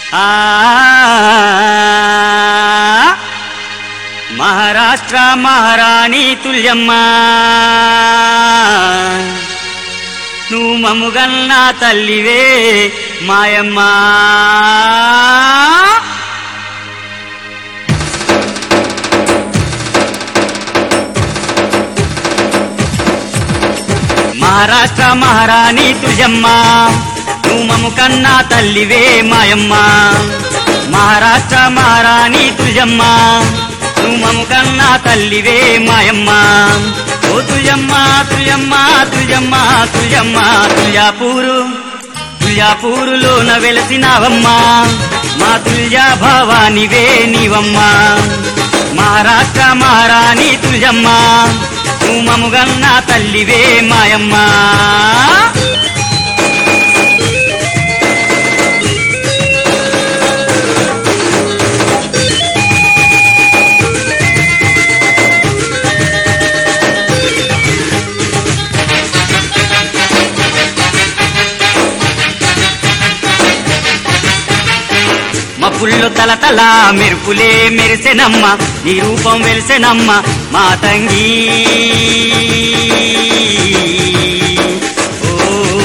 ఆ మహారాష్ట్ర మహారాణి తుల్యమ్మ నువ్వు మమ్ముగన్న తల్లివే మాయమ్మ. మహారాష్ట్ర మహారాణి తుల్యమ్మ నువ్వు మమ్ముకన్న తల్లివే మాయమ్మ. మహారాష్ట్ర మహారాణి తుల్యమ్మ నువ్వు మమ్ముకన్న తల్లివే మాయమ్మ. ఓ తుల్యమ్మ తుల్యమ్మ తుల్యమ్మ తుల్యమ్మ తుల్యాపూరులోన వెలసినావమ్మ మా తుల్యా భవానివే నీవమ్మ. మహారాష్ట్ర మహారాణి తుల్యమ్మ నువ్వు మమ్ముగన్న తల్లివే మాయమ్మ. మబ్బుల్లో తలతల మెరుపులే మెరిసెనమ్మ నీ రూపం వెలిసెనమ్మ మా తంగి. ఓ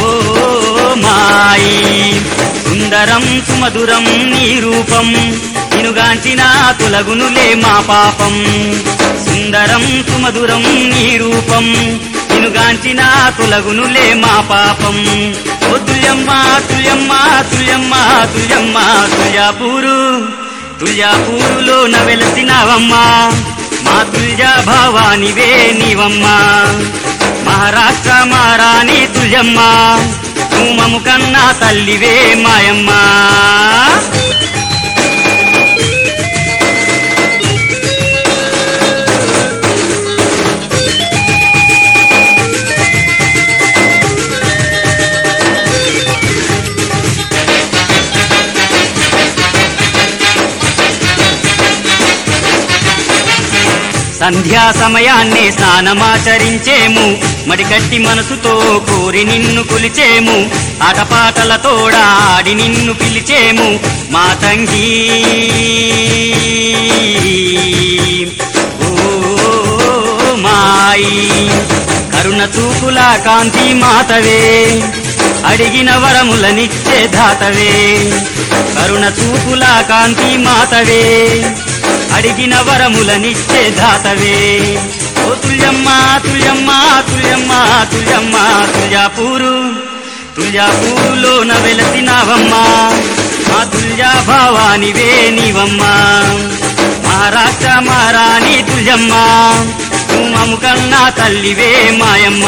మాయి సుందరం సుమధురం నీ రూపం నినుగాంచిన తొలగునులే మా పాపం. సుందరం సుమధురం నీ రూపం నినుగాంచిన తొలగునులే మా పాపం. ఓ తుల్యమ్మ తుల్యమ్మ తుల్యమ్మ తుల్యమ్మ తుల్యాపూరులోన వెలసినావమ్మ మా తుల్యా భవానివే నీవమ్మ. మహారాష్ట్ర మహారాణి తుల్యమ్మ నువ్వు మమ్ముకన్న తల్లివే మాయమ్మ. సంధ్యా సమయాన్నే స్నానమాచరించేము మడికట్టి మనసుతో కోరి నిన్ను కొలిచేము. ఆటపాటలతోడా ఆడి నిన్ను పిలిచేము మా తంగి. ఓ మాయి కరుణ చూపుల కాంతి మాతవే అడిగిన వరములనిచ్చే దాతవే. కరుణ చూపుల కాంతి మాతవే అడిగిన వరములనిచ్చే దాతవే. ఓ తుల్యమ్మ తుల్యమ్మ తుల్యమ్మ తుల్యమ్మ తుల్యాపూరులోన వెలసినావమ్మ మా తుల్యా భవానివే నీవమ్మ. మహారాష్ట్ర మహారాణి తుల్యమ్మ నువ్వు మమ్ముకన్న తల్లివే మాయమ్మ.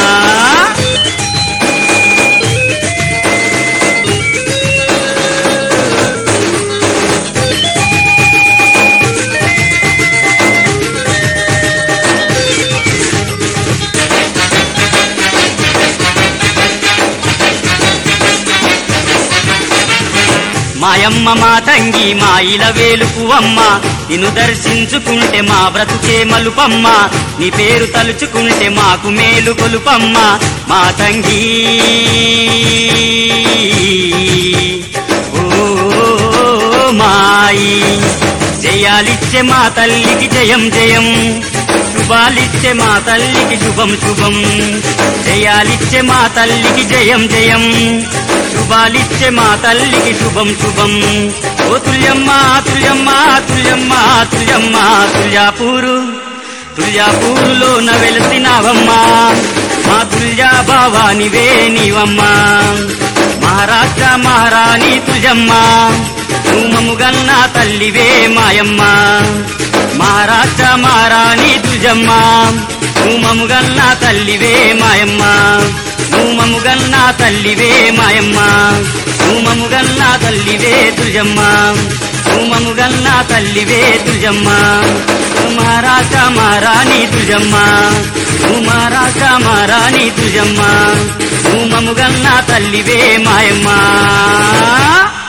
మాయమ్మ మా తంగి మాయిల వేలుపువమ్మ నిన్ను దర్శించుకుంటే మా బ్రతుకే మలుపమ్మ. నీ పేరు తలుచుకుంటే మాకు మేలు కొలుపమ్మ మా తంగి. ఓ మాయి జయాలిచ్చే మా తల్లికి జయం జయం శుభాలిచ్చే మా తల్లికి శుభం శుభం. జయాలిచ్చే మా తల్లికి జయం జయం శుభాలిచ్చే మా తల్లికి శుభం శుభం. ఓ తుల్యమ్మ తుల్యమ్మ తుల్యమ్మ తుల్యమ్మ తుల్యాపూరులోన వెలసినావమ్మ మా తుల్యా భవానివే నీవమ్మ. మహారాష్ట్ర మహారాణి తుల్యమ్మ నువ్వు మమ్ముగన్న తల్లివే మాయమ్మ. మహారాష్ట్ర మహారాణి తుల్యమ్మ నువ్వు మమ్ముగన్న తల్లివే మాయమ్మ. నువ్వు మమ్ముగన్న తల్లివే మాయమ్మ. నువ్వు మమ్ముగన్న తల్లివే తుల్యమ్మ. నువ్వు మమ్ముగన్న తల్లివే తుల్యమ్మ. మహారాష్ట్ర మహారాణి తుల్యమ్మ నువ్వు మహారాష్ట్ర మహారాణి తుల్యమ్మ నువ్వు మమ్ముగన్న తల్లివే మాయమ్మ.